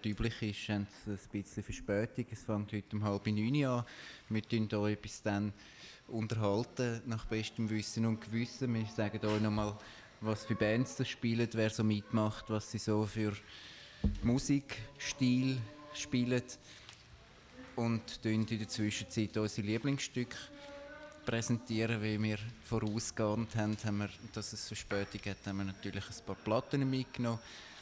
dort üblich ist, haben sie ein bisschen Verspätung. Es fängt heute um 8:30 an. Wir unterhalten euch bis dann unterhalten, nach bestem Wissen und Gewissen. Wir sagen euch nochmal, was für Bands das spielen, wer so mitmacht, was sie so für Musikstil spielen. Und in der Zwischenzeit unsere Lieblingsstücke präsentieren, wie wir vorausgehend haben wir, dass es Verspätung hat, haben wir natürlich ein paar Platten mitgenommen.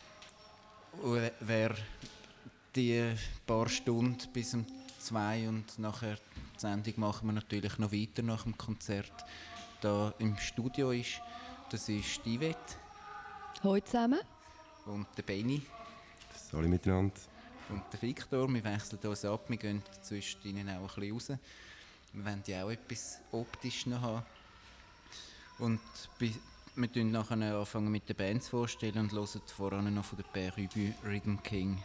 Wer die paar Stunden bis um 2 und nachher die Sendung machen wir natürlich noch weiter nach dem Konzert da im Studio ist, das ist die Yvette. Hallo zusammen. Und der Benny. Alle miteinander. Und der Victor. Wir wechseln uns ab, wir gehen zwischen ihnen auch ein bisschen raus. Wir wollen ja auch etwas optisch noch haben. Und wir anfangen nachher mit den Bands vorstellen und hören voran noch von der Père Ubu Rhythm King.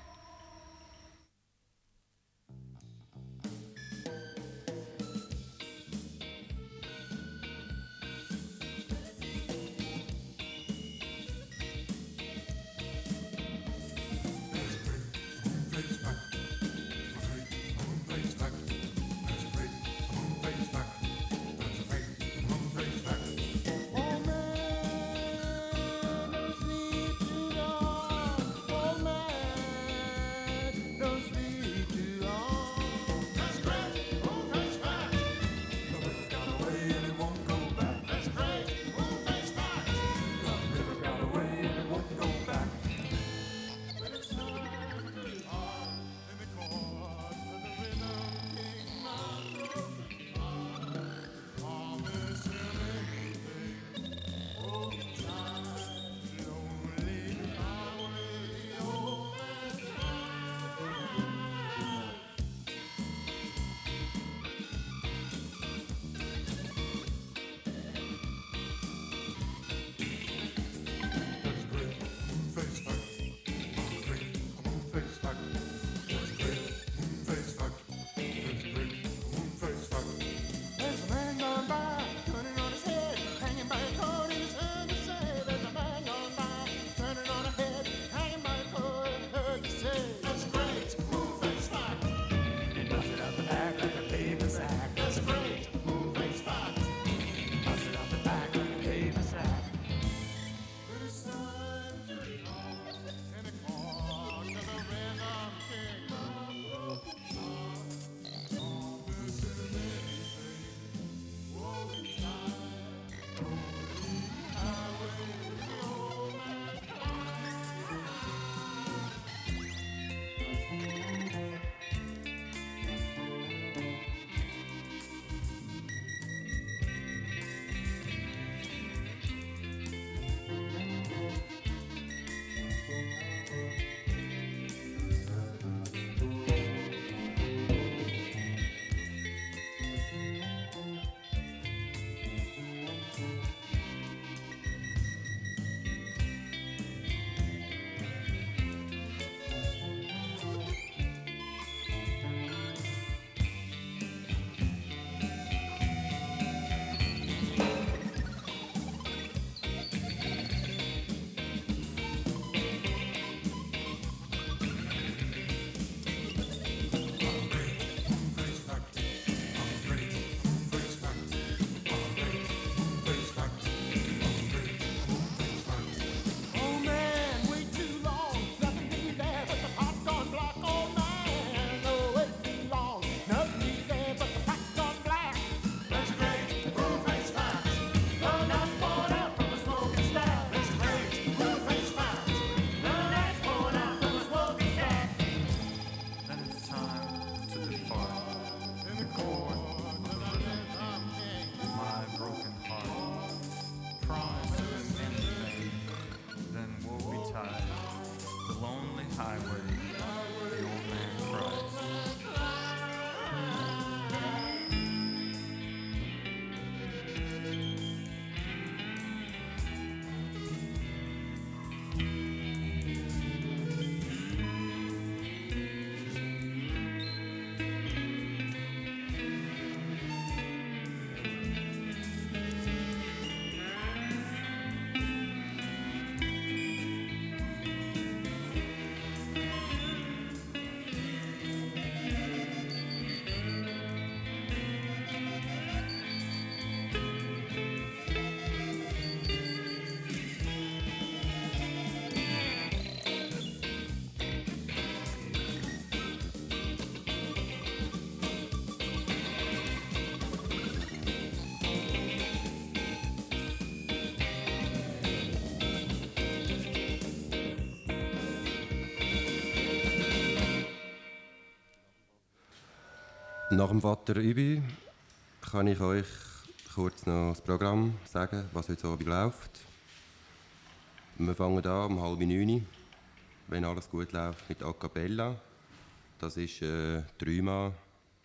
Nach dem Vater Übi kann ich euch kurz noch das Programm sagen, was heute so läuft. Wir fangen an um 8:30, wenn alles gut läuft, mit A Cappella. Das ist eine 3-Mann-Band,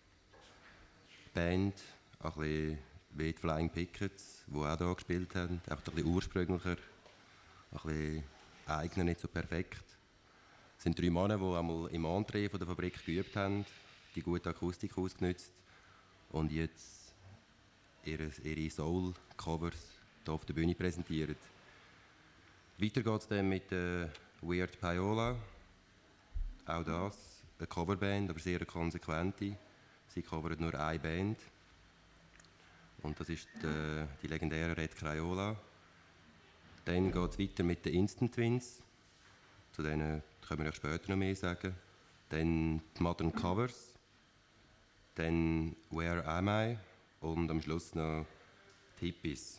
ein bisschen wie die Flying Pickets, die auch hier gespielt haben. Einfach ein bisschen ursprünglicher, ein bisschen eigener, nicht so perfekt. Es sind 3 Männer, die einmal im Entree von der Fabrik geübt haben, die gute Akustik ausgenutzt und jetzt ihre Soul-Covers hier auf der Bühne präsentieren. Weiter geht es dann mit Weird Paola. Auch das eine Coverband, aber sehr konsequente. Sie covert nur eine Band. Und das ist die legendäre Red Crayola. Dann geht es weiter mit den Instant Twins. Zu denen können wir euch später noch mehr sagen. Dann die Modern Covers. Dann Where Am I? Und am Schluss noch die Hippies.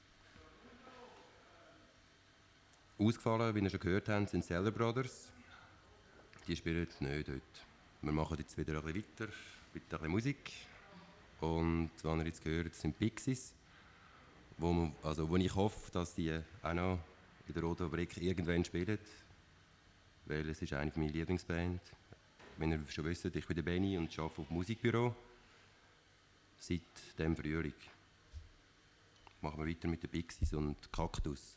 Ausgefallen, wie ihr schon gehört habt, sind Seller Brothers. Die spielen nicht dort. Wir machen jetzt wieder ein bisschen weiter mit ein bisschen Musik. Und was ihr jetzt gehört, sind Pixies, wo ich hoffe, dass die auch noch in der Roten Fabrik irgendwann spielen. Weil es ist eine meiner Lieblingsbands. Wenn ihr schon wisst, ich bin der Benny und arbeite auf dem Musikbüro. Seit dem Frühling. Machen wir weiter mit den Pixies und Kaktus.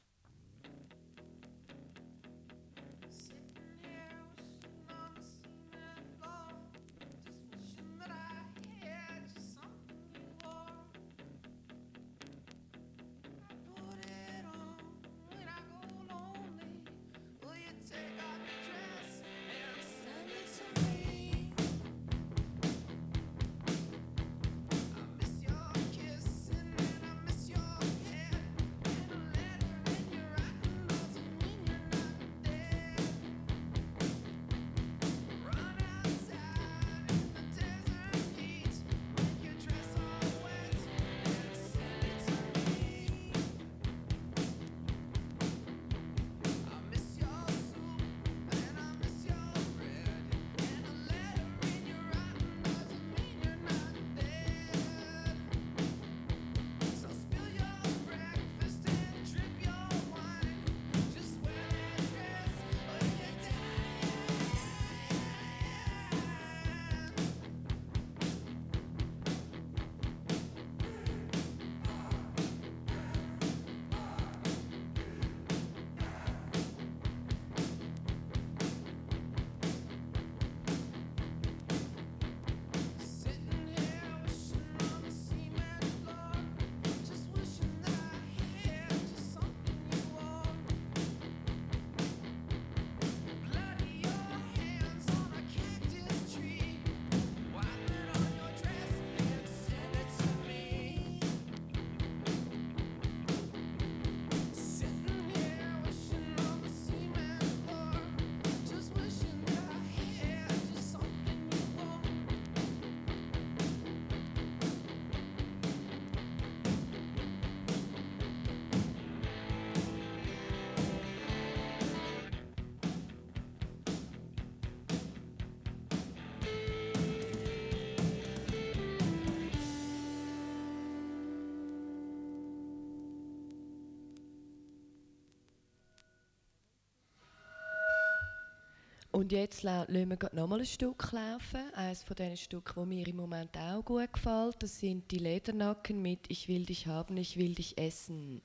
Und jetzt lassen wir nochmal ein Stück laufen. Eines von diesen Stücken, das mir im Moment auch gut gefällt, das sind die Ledernacken mit Ich will dich haben, ich will dich essen.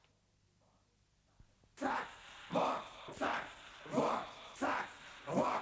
Zack, Wort, zack, Wort, zack, Wort.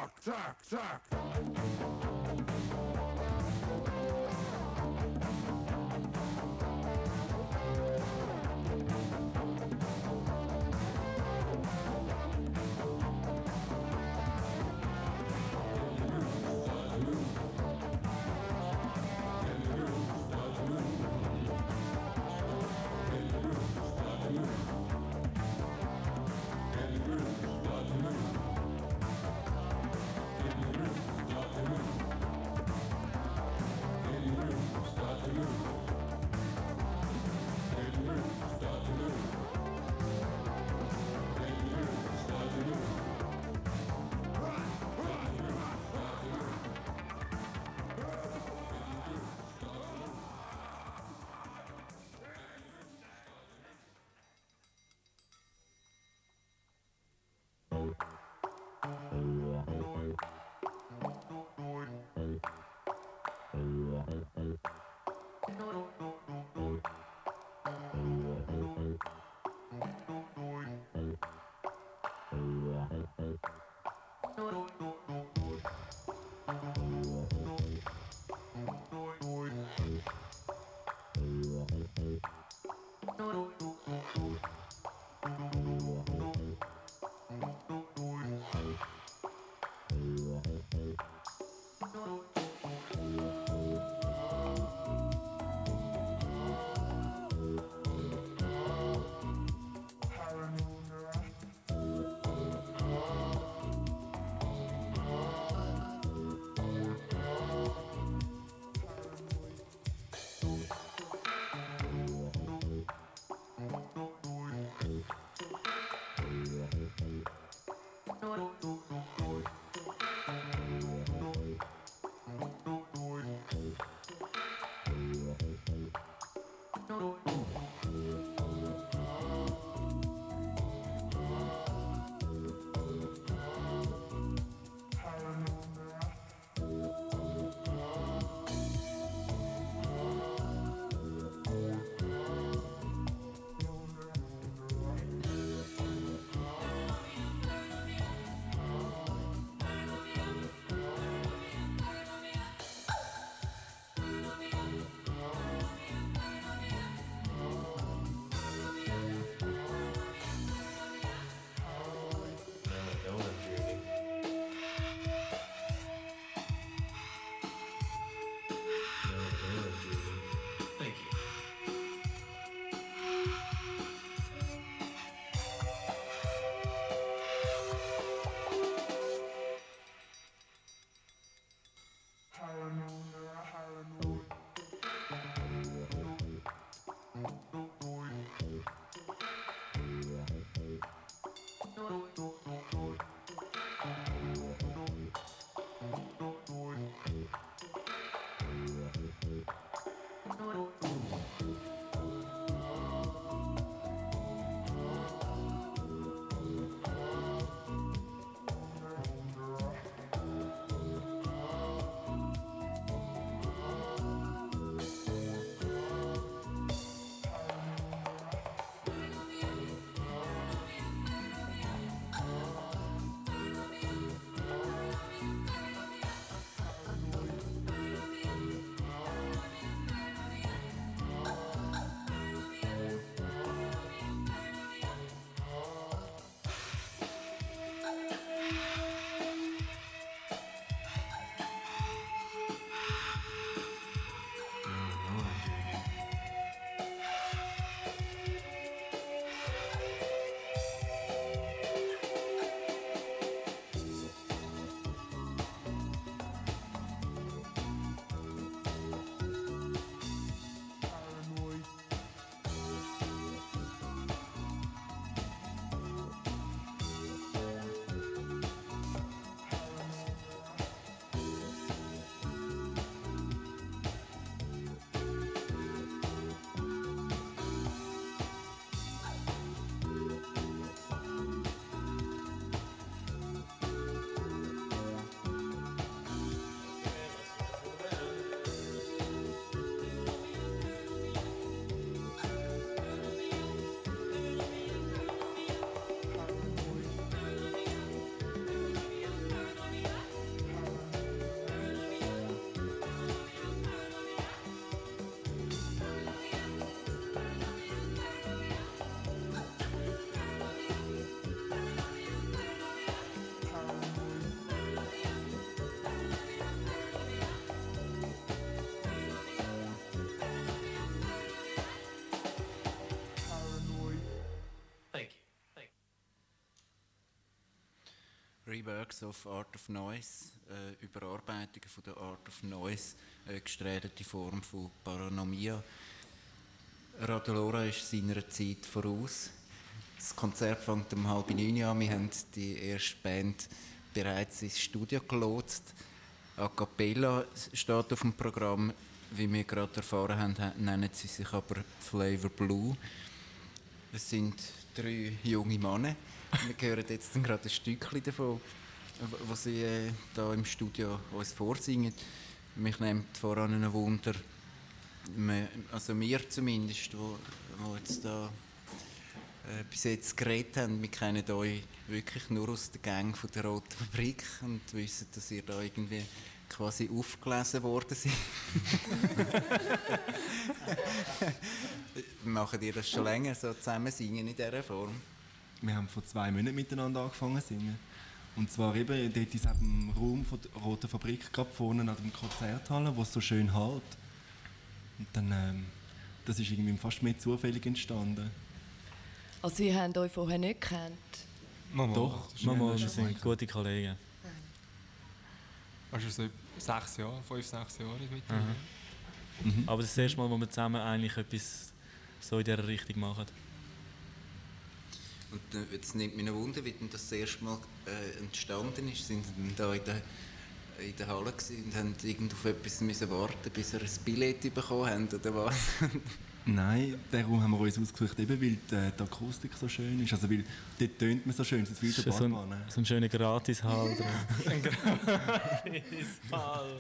zack, zack, zack. Reworks of Art of Noise, Überarbeitungen von der Art of Noise, gestreitete Form von Paranomia. Radalora ist seiner Zeit voraus. Das Konzert fängt um 8:30 an. Wir haben die erste Band bereits ins Studio gelotst. A cappella steht auf dem Programm. Wie wir gerade erfahren haben, nennen sie sich aber Flavor Blue. Es sind 3 junge Männer. Wir hören jetzt gerade ein Stückchen davon, was sie hier im Studio uns vorsingen. Mich nimmt voran ein Wunder, also wir zumindest, die jetzt da bis jetzt geredet haben, wir kennen euch wirklich nur aus der Gang von der Roten Fabrik und wissen, dass ihr da irgendwie quasi aufgelesen worden seid. Machen ihr das schon länger, so zusammen singen in dieser Form? Wir haben vor 2 Monaten miteinander angefangen zu singen. Und zwar eben dort in diesem Raum von der Roten Fabrik, gerade vorne an der Konzerthalle, wo es so schön hält. Und dann, das ist irgendwie fast mehr zufällig entstanden. Also ihr habt euch vorher nicht gekannt? Doch, wir sind gute Kollegen. Also so 6 Jahre, 5, 6 Jahre mittlerweile. Aber das ist das erste Mal, wo wir zusammen eigentlich etwas so in dieser Richtung machen. Und jetzt nimmt mich ein Wunder, wie denn das erste Mal entstanden ist. Sind Sie da in der Halle und haben irgend auf etwas müssen warten, bis ihr ein Billett bekommen habt, oder was? Nein, den Raum haben wir uns ausgesucht, eben weil die Akustik so schön ist. Also weil dort tönt man so schön, es ist wie der Badwanne. So ein schöner Gratishall drin. Ein Gratishall.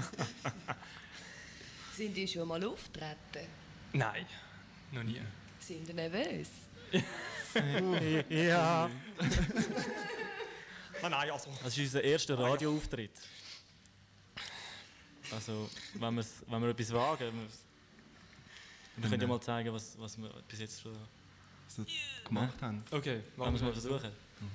Sind die schon mal auftreten? Nein, noch nie. Sind die nervös? Ja. Nein, also. Das ist unser erster Radioauftritt. Also, wenn wir etwas wagen, wir können ja mal zeigen, was wir bis jetzt schon so gemacht haben. Okay, machen wir es mal versuchen.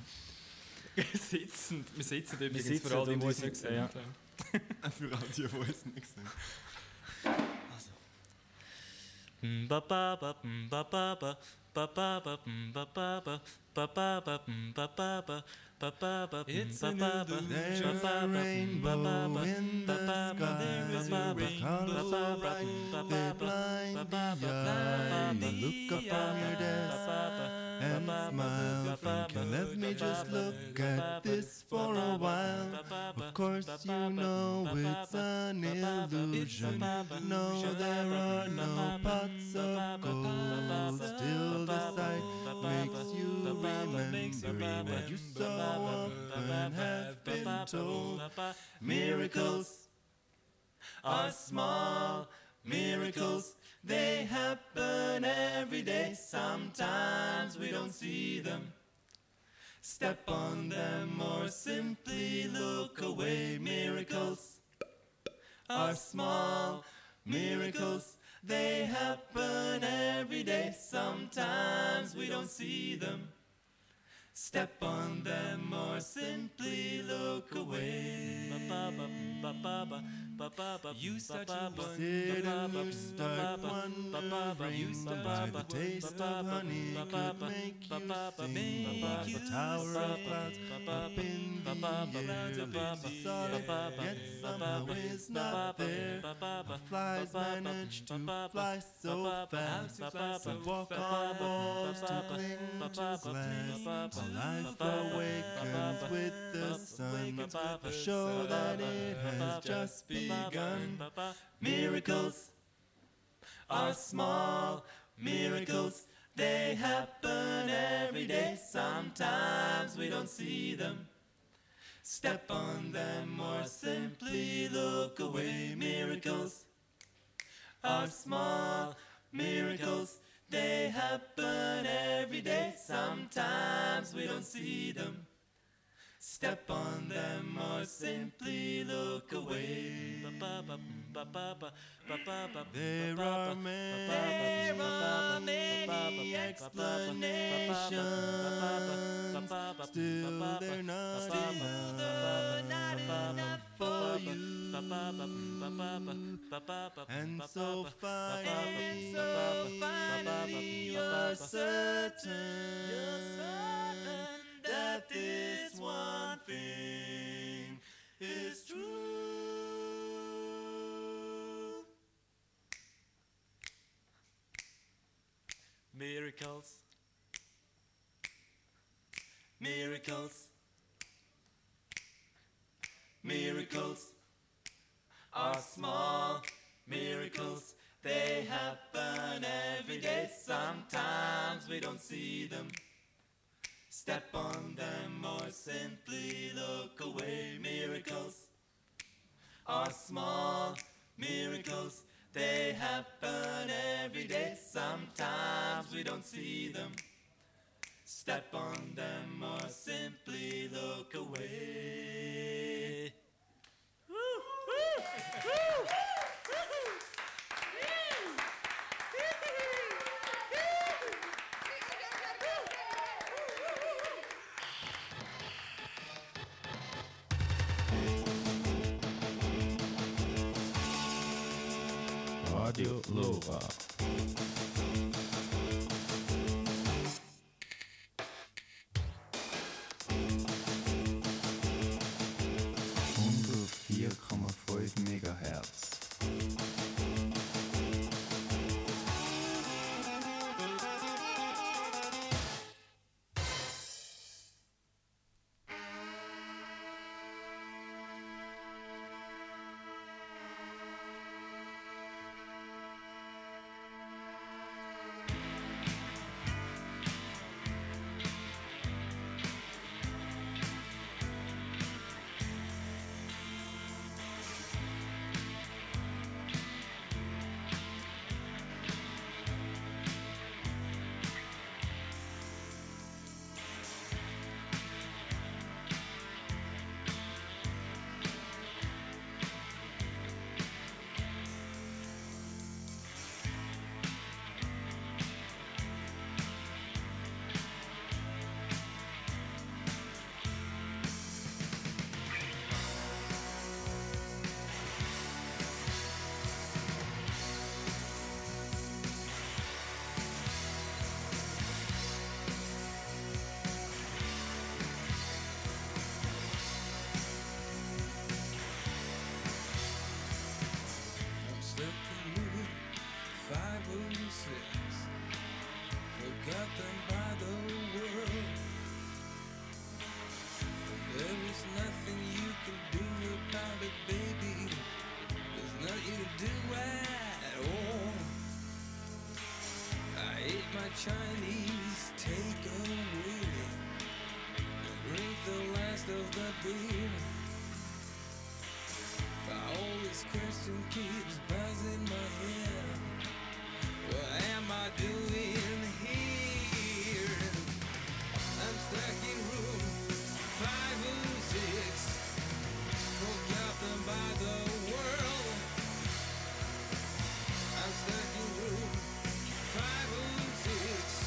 Wir sitzen übrigens für alle, die uns nicht gesehen haben. Für alle, die uns nicht gesehen Also. Ba ba ba ba ba ba ba ba ba ba ba ba ba ba ba ba. It's a new dawn. There's a rainbow in the sky. There's colors so bright they blind the eye. You look upon your desk and smile, thinking, let me just look at this for a while. Of course you know it's an illusion. No, there are no pots of gold. Still the sight makes you remember what you saw and have been told. Miracles are small miracles. They happen every day. Sometimes we don't see them. Step on them or simply look away. Miracles are small miracles. They happen every day. Sometimes we don't see them. Step on them or simply look away. You start to sit and you start wondering why the taste of honey could make you sing. The tower of clouds up in the air, the thought yet somehow is not there. Flies manage to fly so fast, and walk on walls to cling to glass. Life awakens with the sun, to show that it has just begun. Miracles are small miracles. They happen every day. Sometimes we don't see them. Step on them or simply look away. Miracles are small miracles. They happen every day. Sometimes we don't see them. Step on them or simply look away. There are many explanations. Still they're not enough for you. And so finally you're certain that this one thing Miracles. Miracles. Miracles are small miracles. They happen every day. Sometimes we don't see them. Step on them or simply look away. Miracles are small miracles. They happen every day. Sometimes we don't see them. Step on them or simply look away. Woo, woo, woo. Radio Lora. Megahertz. Chinese takeaway and drink the last of the beer. But all this question keeps buzzing my head. What am I doing here? I'm stuck in room 506, forgotten by the world. I'm stuck in room 506.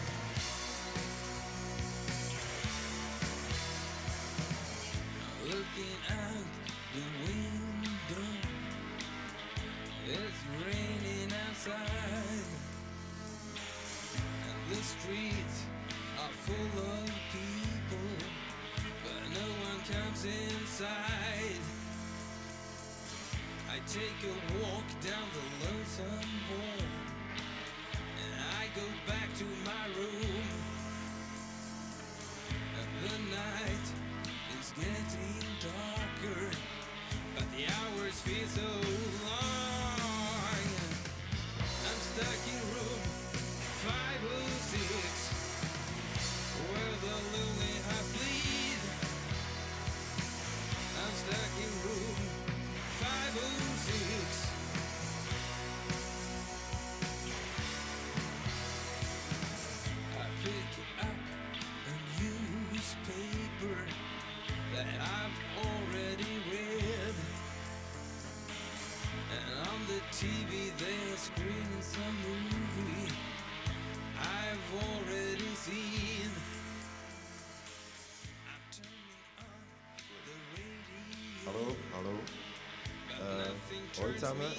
Looking out the window, it's raining outside, and the streets are full of people, but no one comes inside. I take a walk down the lonesome wall, and I go back to my room, and the night is getting darker, but the hours feel so long. I'm stuck in room 506, where the lonely hearts bleed. I'm stuck in room 506. I pick up a newspaper that I've already read, and on the TV they're screening some movie I've already seen. I'm turning on the radio. Hallo, hallo. Hallo zusammen.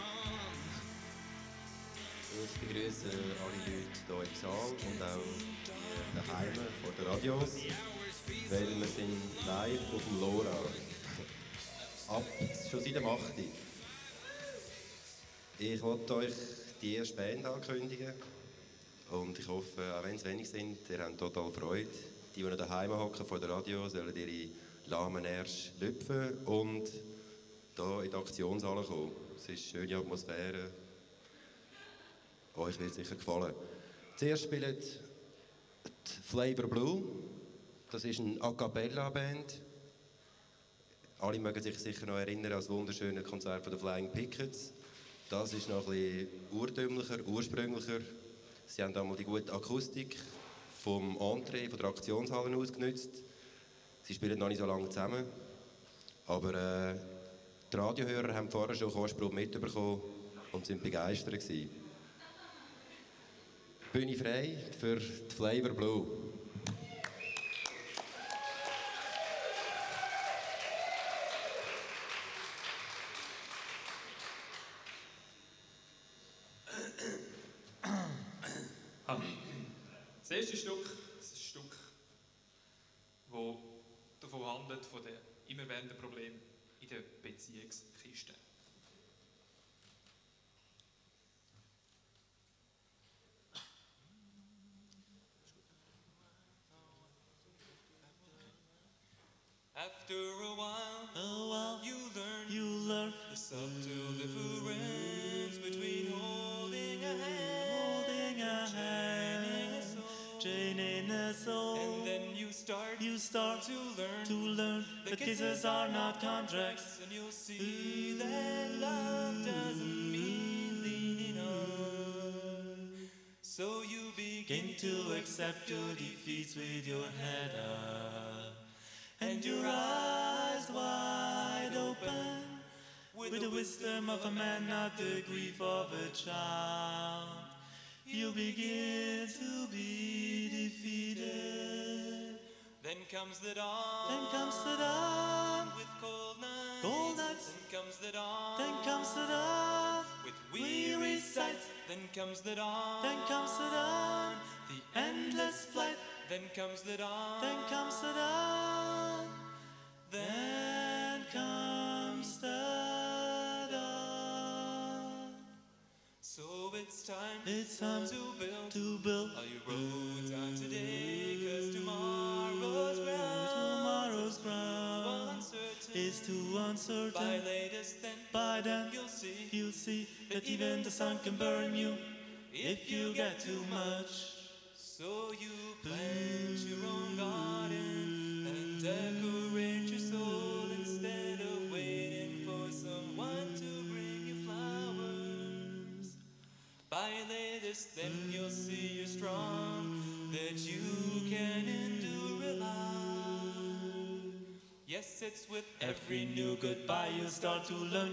Ich begrüße alle Leute hier im Saal und auch die daheim vor den Radios, weil wir sind live auf dem Lora. Schon seit dem 8. Ich wollte euch die erste Band ankündigen. Und ich hoffe, auch wenn es wenig sind, ihr habt total Freude. Die noch daheim hocken vor dem Radio, sollen ihre lahmen Ärsche lüpfen und hier in die Aktionshalle kommen. Es ist eine schöne Atmosphäre. Euch wird es sicher gefallen. Zuerst spielt die Flavor Blue. Das ist eine A Cappella-Band. Alle mögen sich sicher noch erinnern an das wunderschöne Konzert von den Flying Pickets. Das ist noch ein bisschen urtümlicher, ursprünglicher. Sie haben einmal die gute Akustik vom Entree, von der Aktionshalle ausgenutzt. Sie spielen noch nicht so lange zusammen. Aber die Radiohörer haben vorher schon Kostprobe mitbekommen und sind begeistert gewesen. Bühne frei für die Flavor Blue. Das erste Stück ist ein Stück, das davon handelt, von den immerwährenden Problemen in der Beziehungskiste. After a while, you learn the subtle difference between holding a hand, chaining a soul, and then you start to learn that kisses are not contracts, and you'll see that love doesn't mean leaning on. So you begin to accept your defeats with your head up and your eyes wide open, with the wisdom of a man, not the grief of a child. You begin to be defeated. Then comes the dawn, with cold nights. Then comes the dawn, with weary sights. Then comes the dawn, the endless flight. Then comes the dawn, then comes the dawn. So it's time to build all your roads on today, 'cause tomorrow's ground is too uncertain. By latest then, you'll see that even the sun can burn you if you get too much. So you plant your own garden and decorate your soul instead of waiting for someone to bring you flowers. By latest then you'll see you're strong, that you can endure a lot. Yes, it's with every new goodbye you start to learn.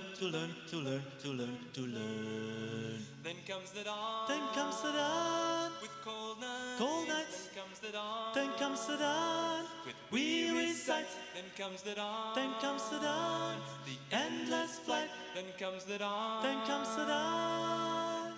Then comes the dawn, with cold nights. Then comes the dawn, with weary sights. Then comes the dawn, the endless flight. Then comes the dawn, then comes the dawn.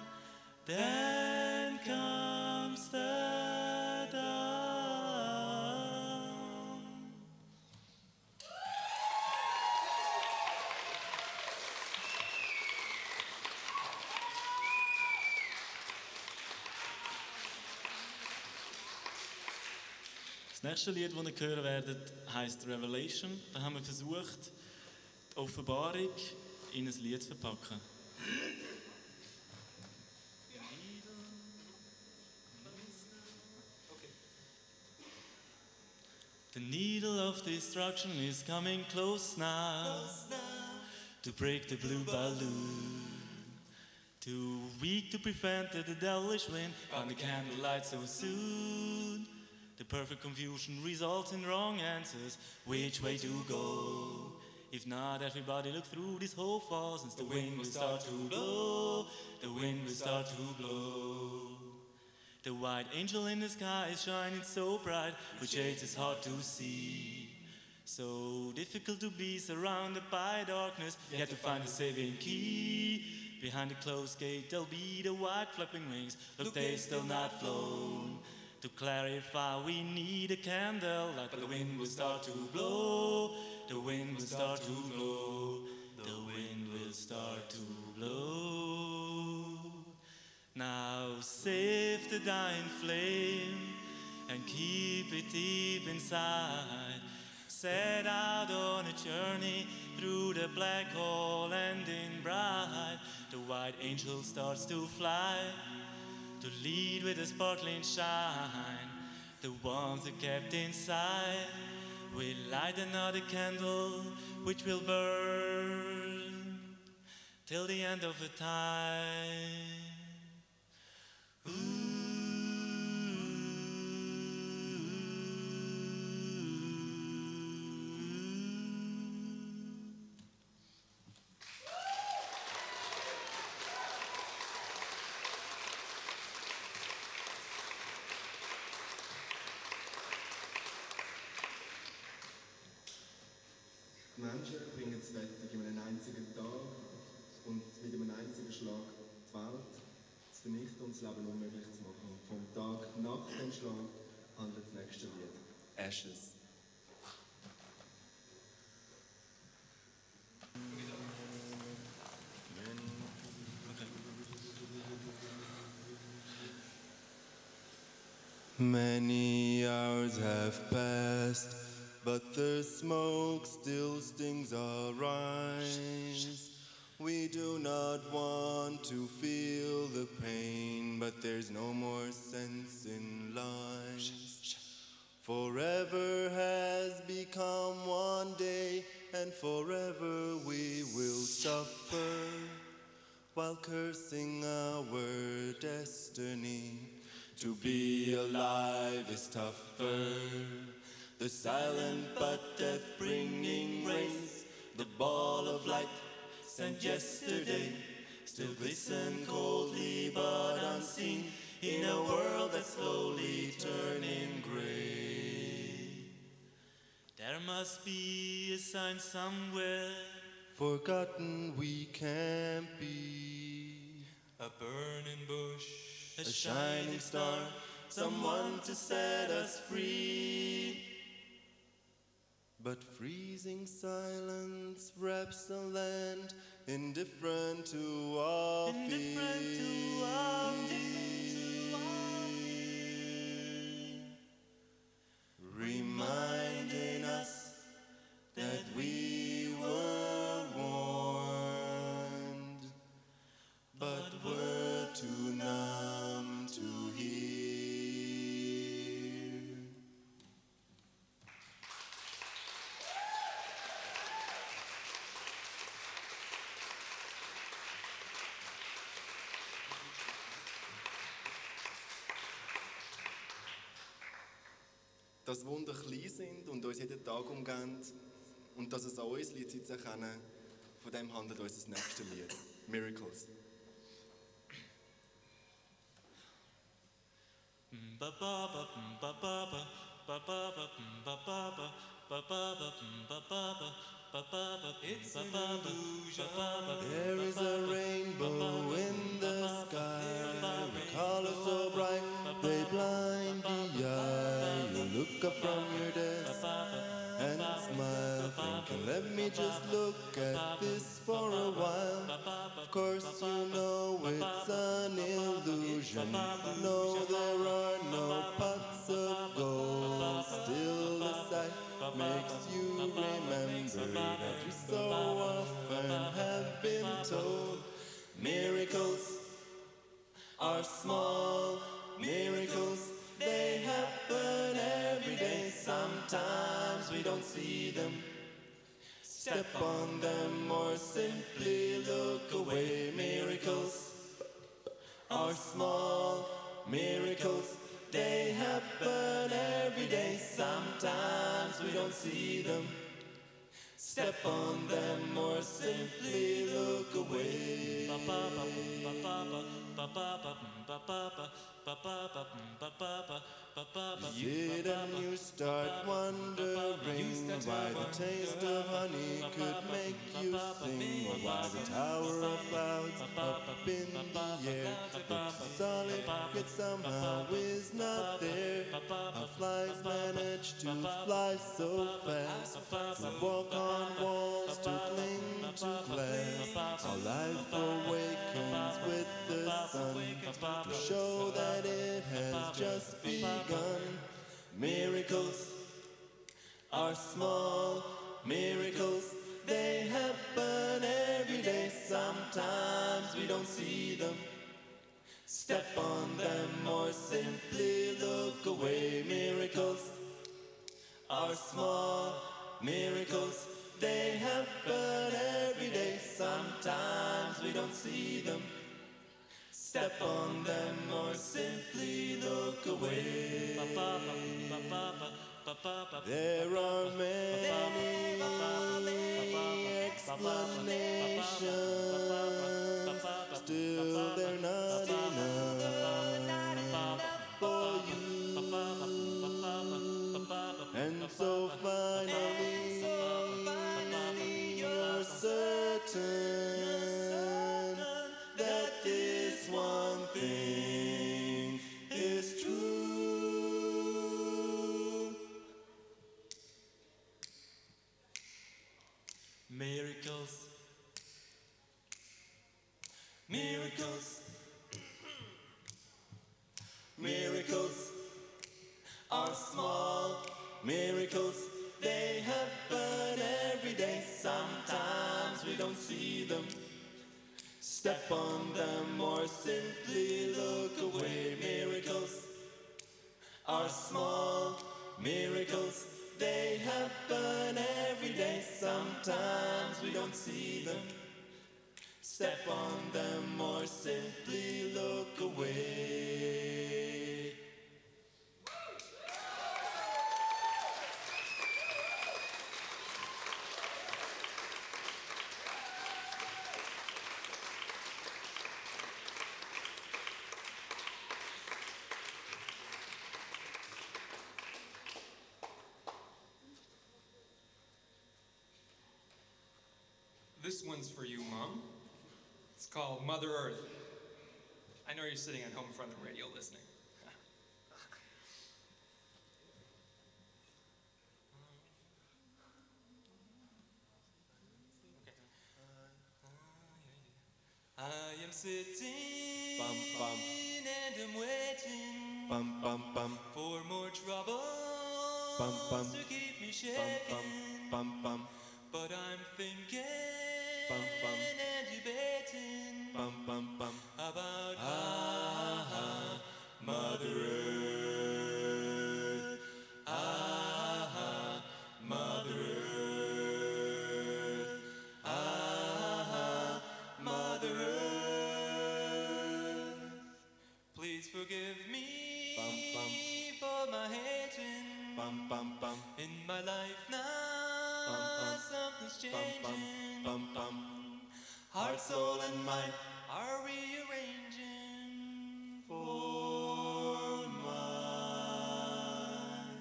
Das nächste Lied, das ihr hören werdet, heisst Revelation. Da haben wir versucht, die Offenbarung in ein Lied zu verpacken. The needle of destruction is coming close now, to break the blue balloon. Too weak to prevent the devilish wind on the candlelight so soon. The perfect confusion results in wrong answers. Which way to go? If not, everybody look through this whole fall, since the wind will start to blow. The wind will start to blow. The white angel in the sky is shining so bright, with shades it's hard to see. So difficult to be surrounded by darkness, yet to find the saving key. Behind the closed gate there'll be the white flapping wings. Look, they're still not flown. To clarify, we need a candlelight, but the wind will start to blow. The wind will start to blow. The wind will start to blow. Now save the dying flame and keep it deep inside. Set out on a journey through the black hole, ending bright. The white angel starts to fly, to lead with a sparkling shine. The warmth it kept inside will light another candle, which will burn till the end of the time. Die Menschen bringen das Wetter in einem einzigen Tag und mit einem einzigen Schlag die Welt zu vernichten und das Leben unmöglich zu machen. Und vom Tag nach dem Schlag handelt das nächste Lied. Ashes. Many hours have passed, but the smoke still stings our eyes. We do not want to feel the pain, but there's no more sense in lies. Forever has become one day, and forever we will suffer, while cursing our destiny. To be alive is tougher. The silent but death-bringing rains, the ball of light sent yesterday, still glisten coldly but unseen in a world that's slowly turning grey. There must be a sign somewhere, Forgotten we can't be. a burning bush, A shining star, someone to set us free. But freezing silence wraps the land, indifferent to our fear. Reminding us that we were warned, but were too numb to hear. Dass Wunder klein sind und uns jeden Tag umgehen und dass es an uns liegt, sie zu erkennen, von dem handelt uns das nächste Lied. Miracles. It's an illusion. There is a rainbow in the sky, colors so bright they blind the eye. You look up from your desk and smile, thinking, let me just look at this for a while. Of course you know it's an illusion. No, there are no pots of gold. Still the sight makes you remember that you so often have been told. Miracles are small, miracles, they happen every day. Sometimes we don't see them, step on them or simply look away. Miracles are small, miracles, they happen every day. Sometimes we don't see them, step on them or simply look away. You sit and you start wondering why the taste of honey could make you sing, or why the tower of clouds up in the air looks solid yet somehow is not there. How flies manage to to fly so fast, to walk on walls, to cling to glass. Our life awakens with the sun, to show that it has just begun. Miracles are small, miracles, they happen every day. Sometimes we don't see them, step on them, or simply look away. Miracles are small, miracles, they happen every day. Sometimes we don't see them, step on them, or simply look away. There are many explanations, still they're not enough for you. And so finally you're certain that this one thing is true. Miracles, miracles, miracles are small, miracles, they happen every day. Sometimes we don't see them, step on them, or simply look away. Miracles are small, miracles, they happen every day. Sometimes we don't see them, step on them, or simply look away. This one's for you, Mom. It's called Mother Earth. I know you're sitting at home in front of the radio listening. I am sitting and I'm waiting for more troubles to keep me shaking. But I'm thinking and debating about Mother Earth. Mother Earth. Mother Earth. Please forgive me for my hating in my life now. Something's changing. Heart, soul, and mind are rearranging for mine.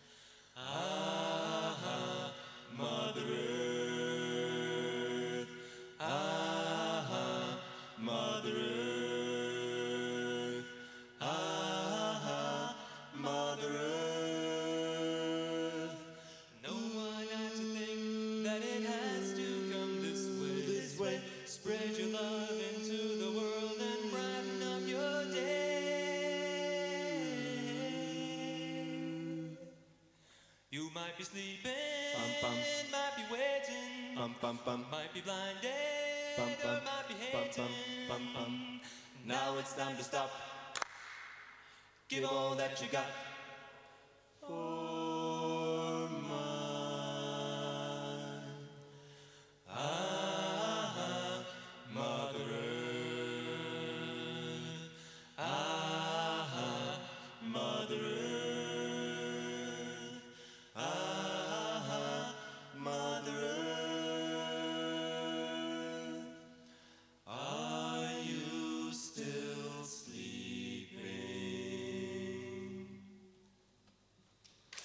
Mother Earth. Mother Earth. Mother Earth. No one had to think that it has to come this way. Spread your love into the world and brighten up your day. You might be sleeping, might be waiting, might be blinded, or might be hating. Now it's time to stop. Give all that you got for mine. Mother Earth. Mother Earth. Mother Earth. Are you still sleeping?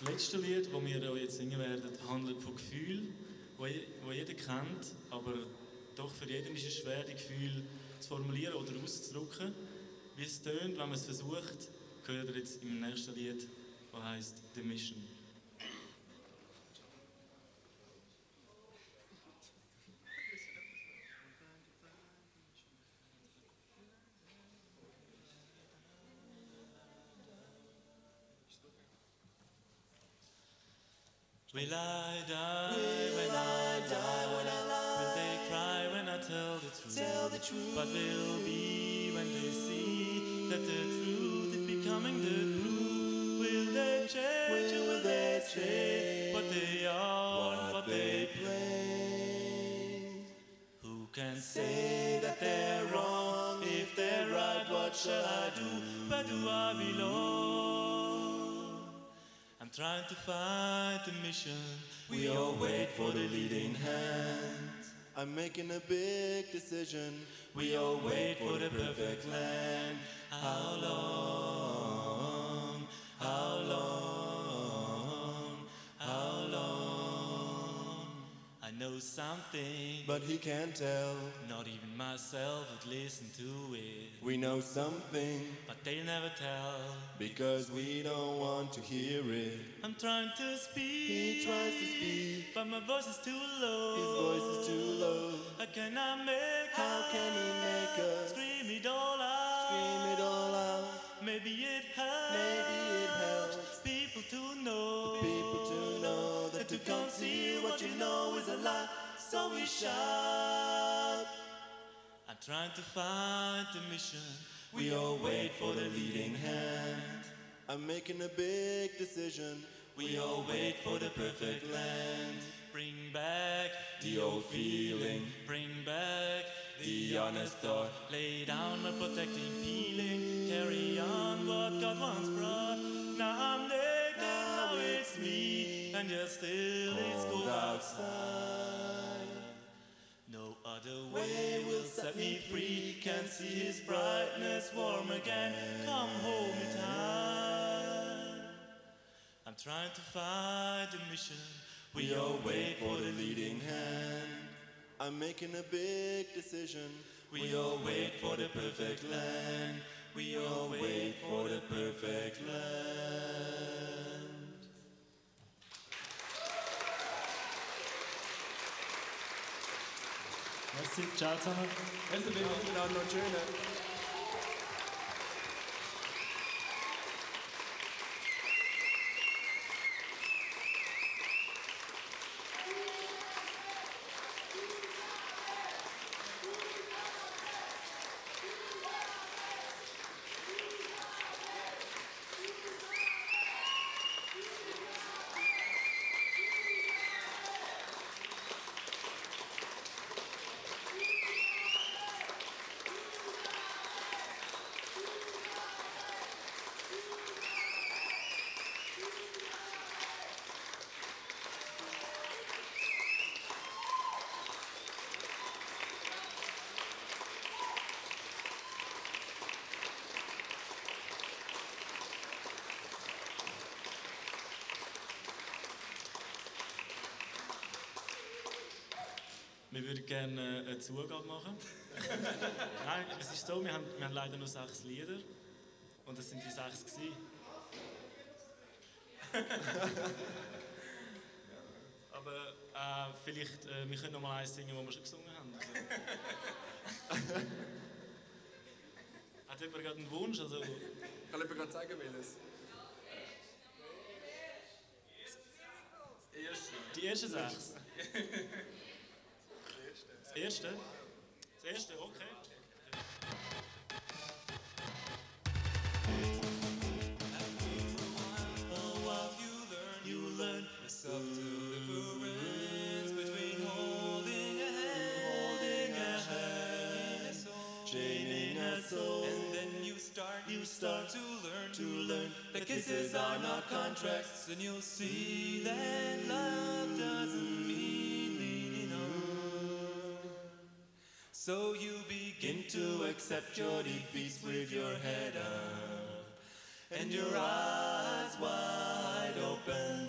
letzte Lied, das wir euch jetzt singen werden, handelt von Gefühlen, die jeder kennt, aber doch für jeden ist es schwer, die Gefühle zu formulieren oder auszudrücken. Wie es tönt, wenn man es versucht, hört ihr jetzt im nächsten Lied, das heisst «The Mission». Will I die? Will I die? Will they cry when I tell the truth? But will be when they see that the truth is becoming the truth. Will they change or will they stay? What they are, what they play. Who can say that they're wrong? If they're right, what shall I do? Where do I belong? I'm trying to find the mission. We all wait for the leading hand. I'm making a big decision. We all wait for the perfect land. How long? How long? How long? I know something, but he can't tell. Not even myself would listen to it. We know something, but they'll never tell, because we don't want to hear it. I'm trying to speak. He tries to speak, but my voice is too low. His voice is too low. How can I make How can he make us scream it all out? Scream it all out. Maybe it helps. Maybe it helps people to know. People to know that to conceal what you know is a lie. So we shout. I'm trying to find the mission. We all wait for the leading hand. I'm making a big decision. We all wait for the perfect land. Bring back the old feeling. Bring back the honest thought. Lay down my protecting peeling. Carry on what God once brought. Now I'm naked, now it's me. And yet still it's cold outside. No other way will set me free. Can see his brightness warm again. Come hold me tight. I'm trying to find the mission. We all wait for the leading hand. I'm making a big decision. We all wait for the perfect land. We all wait for the perfect land. Merci, ciao zusammen. Also, wir machen auch noch einen schönen. Wir würden gerne eine Zugabe machen. Nein, es ist so, wir haben leider nur 6 Lieder. Und das sind die 6 gewesen. Aber vielleicht, wir können noch mal eins singen, das wir schon gesungen haben. Also. Hat jemand gerade einen Wunsch? Also, kann jemand gerade sagen, welches? Die ersten 6. Das erste? Das erste, okay. You learn the subtle difference between holding a hand, chaining a soul, and then you start to learn that kisses are not contracts, and you'll see that love doesn't mean leaning on. So you begin to accept your defeats with your head up and your eyes wide open.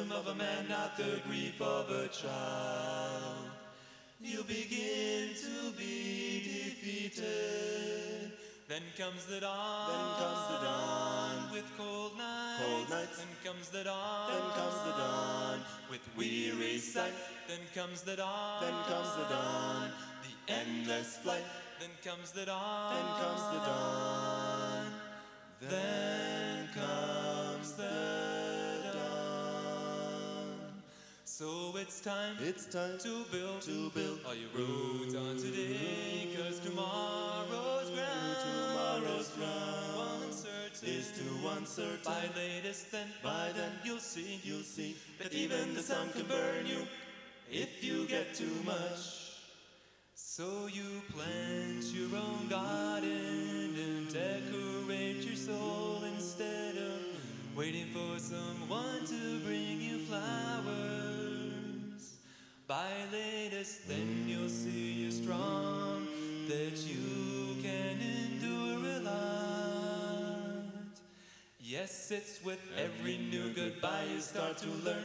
wisdom of a man, not the grief of a child. You begin to be defeated. Then comes the dawn. Then comes the dawn. With cold nights. Cold nights. Then comes the dawn. Then comes the dawn. With weary sight. Then comes the dawn. Then comes the dawn. The endless flight. Then comes the dawn. Then comes the dawn. Then comes the dawn. So it's time to build all your roads on today, 'cause tomorrow's ground is too uncertain. By latest then, By then you'll see that even the sun can burn you if you get too much. So you plant your own garden and decorate your soul instead of waiting for someone to bring you flowers. By latest then you'll see you're strong, that you can endure a lot. Yes, it's with every new goodbye you start to learn.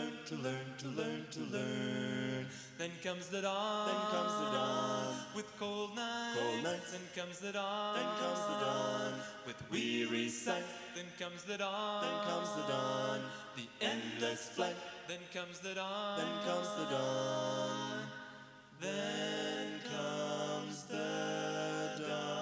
Then comes the dawn. Then comes the dawn. With cold nights. Cold nights. Then comes the dawn. Then comes the dawn. With weary sight. Then comes the dawn. Then comes the dawn. The endless flight. Then comes the dawn. Then comes the dawn. Then comes the dawn.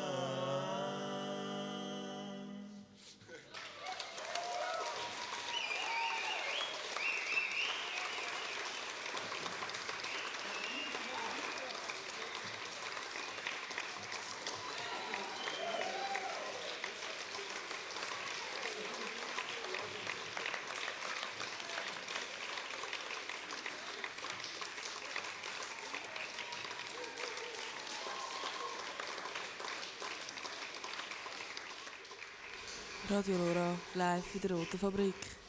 Radio Lora, live in der Roten Fabrik.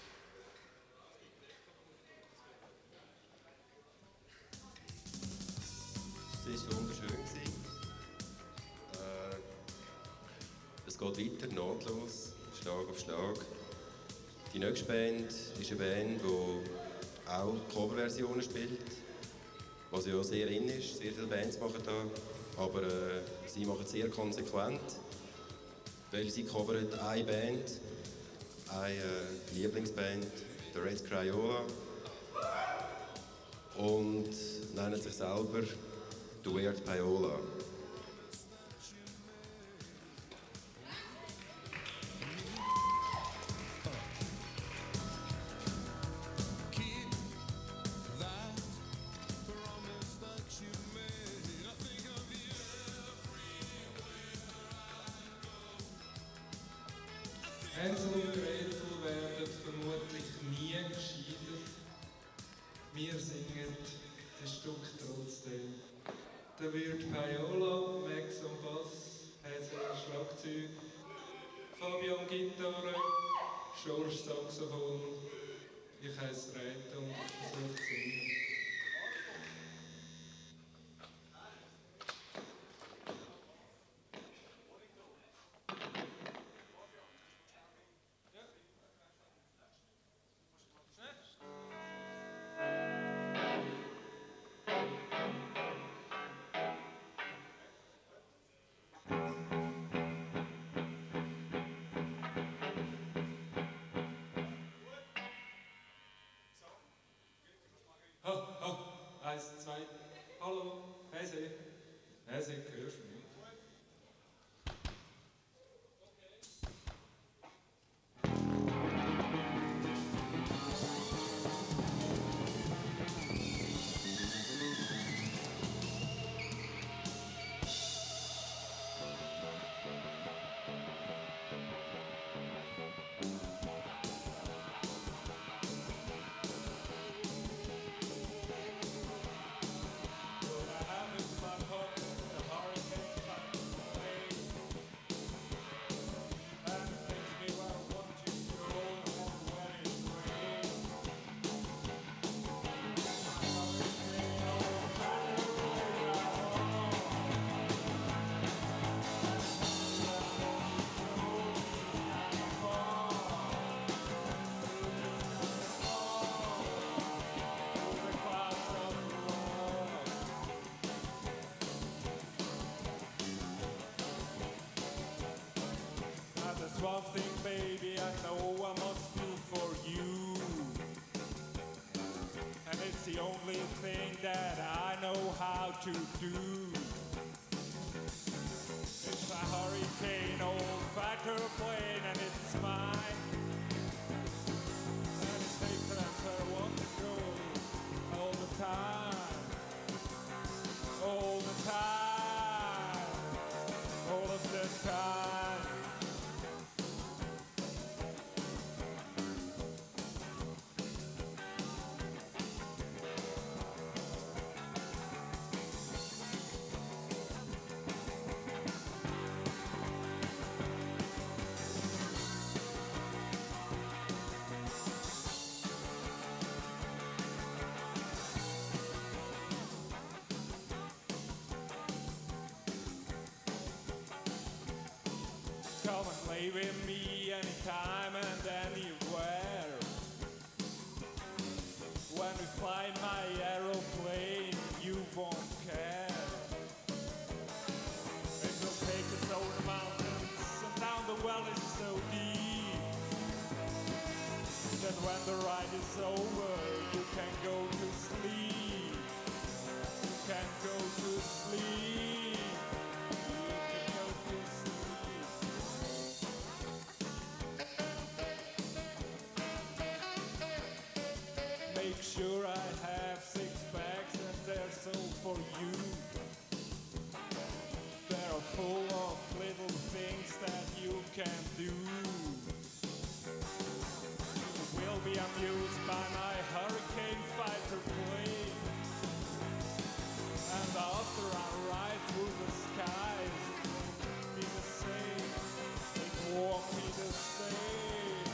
Es war wunderschön. Es geht weiter, nahtlos, Schlag auf Schlag. Die nächste Band ist eine Band, die auch Coverversionen spielt, was ja sehr in ist. Sehr viele Bands machen da, aber sie machen es sehr konsequent. Weil sie covert eine Band, eine Lieblingsband, The Red Crayola, und nennen sich selber The Weird Payola. Hänsel und Gretel werden vermutlich nie gescheitert. Wir singen das Stück trotzdem. Da wird Payola, Max am Bass, Hazel Schlagzeug, Fabian Gitarre, Schorsch Saxophon. Ich heiße Reiter und ich versuche zu singen. Eins, zwei, hallo, Hese, hörst du mich? The hurricane anytime and anywhere. When we fly my aeroplane, you won't care. It will take us over the mountains and down the valleys so deep that when the ride is over, you can go to sleep. You can go to sleep. You can go to sleep. Make sure I have 6 packs and they're sold for you. They're full of little things that you can do. You will be amused by my hurricane fighter plane. And after I ride through the skies, it won't be the same. It won't be the same.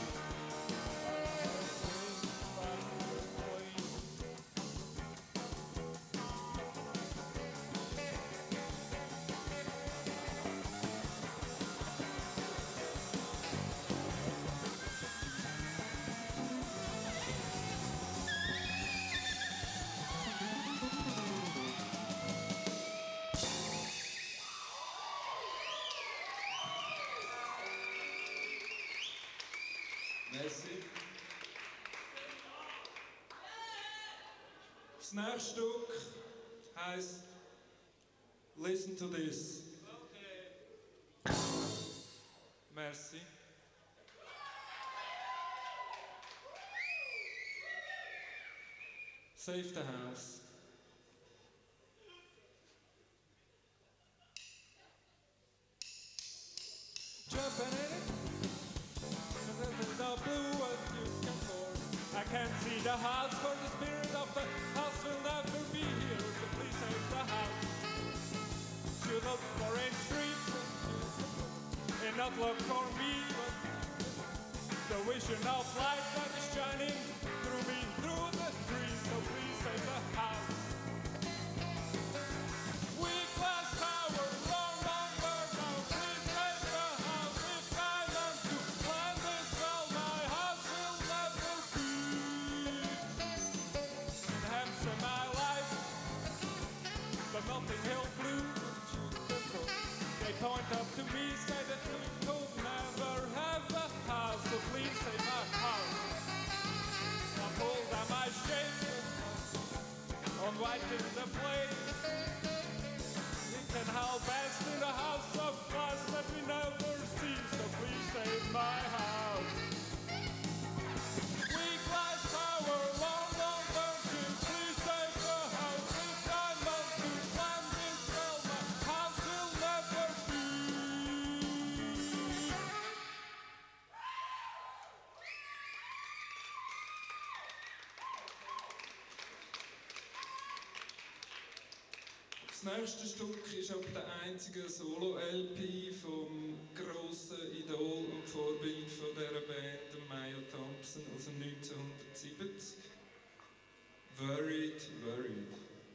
Merci. Das nächste Stück heisst Listen to This. Okay. Merci. Save the house. Jumping in it. The blue what you can afford. I can't see the house, for the spirit of the house will never be here. So please save the house. You look for in streets and not look for me, but the vision of light that is shining through me, through the trees. So please save the house. Weak glass tower, long, long bird now. Please save the house. If I learn to plan this well, my house will never be. In Hampshire, my life, the Notting Hill Blues. They point up to me, say that we could never have a house, so please save my house. I pull down my shade on white in the flame. We can howl best in the house of glass that we never see, so please save my house. Weak glass tower, long, long virgin, please save the house. If I must to plan this well, my house will never be. Das nächste Stück ist aber der einzige Solo-LP vom grossen Idol und Vorbild von dieser Band, Maya Thompson, also 1970. Worried, Worried.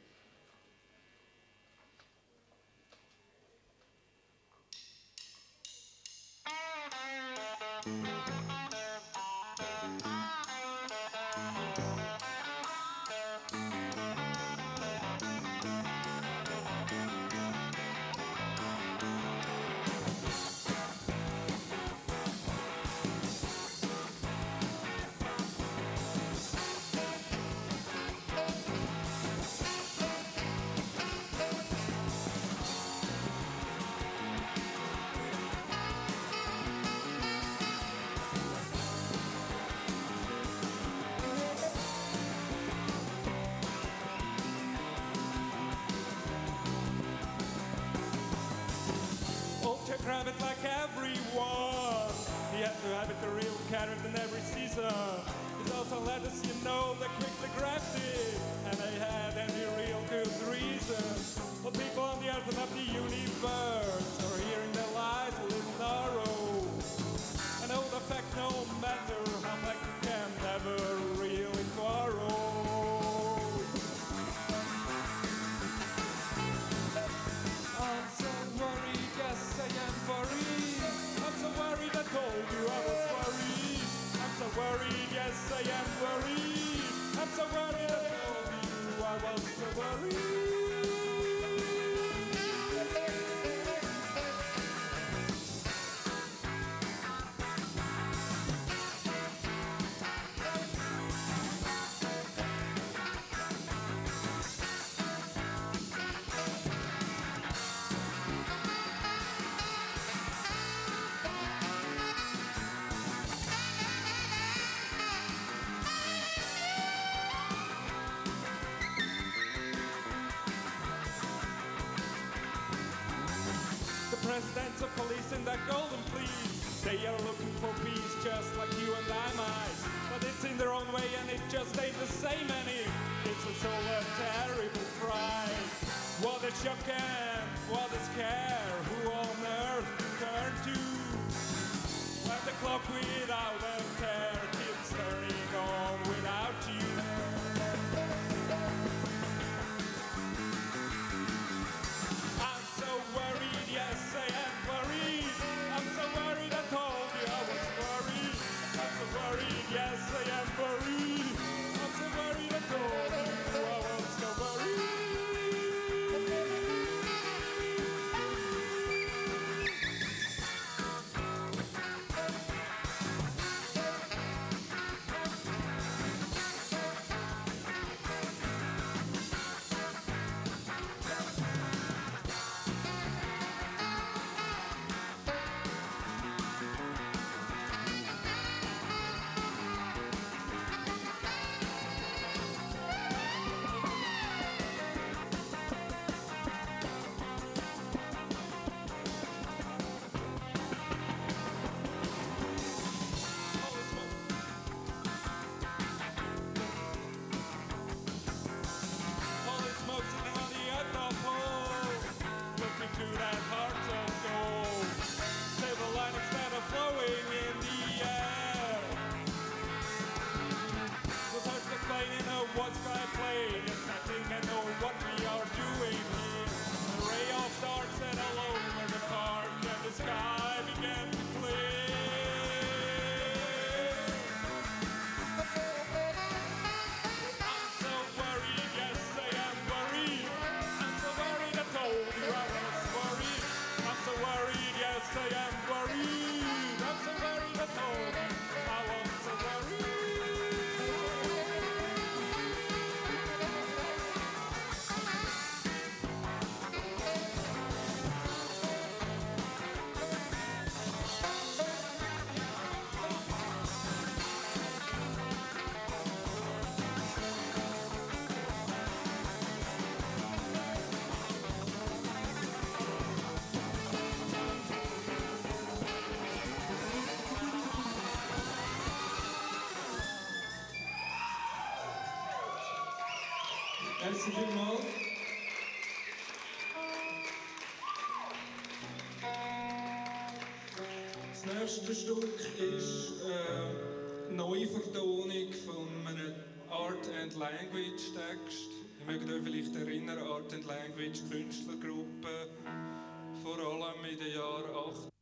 Grab it like everyone. He has to have it the real carrot in every season. He's also let us, you know, they quickly grabbed it, and they had any real good reason. But people on the earth and of the universe are hearing their lives a little narrow. I know the fact, no matter how much you can never really quarrel. I'm so worried, yes I am worried. I'm so worried I told you I was worried. so worried, I told you I was so worried. Presidents of police in that golden fleece, they are looking for peace just like you and I might, but it's in their own way and it just ain't the same any. It's a so a terrible fright. What a shock and what a scare. Who on earth to turn to when the clock without a care keeps turning on without you? I'm so worried, yes I am worried. I'm so worried, I told you I was worried. I'm so worried, yes I am worried. I'm so worried, I told you I was so worried. What's my plane? It's nothing I know what we are doing here. A ray of stars set all over the park and the sky began to clear. I'm so worried, yes I am worried. I'm so worried I told you I was worried. I'm so worried, yes I am worried. I'm so worried I told you I was so worried. Merci vielmals. Das nächste Stück ist eine Neuvertonung von einem Art and Language Text. Ihr mögt euch vielleicht erinnern, Art and Language Künstlergruppe, vor allem in den Jahren 80.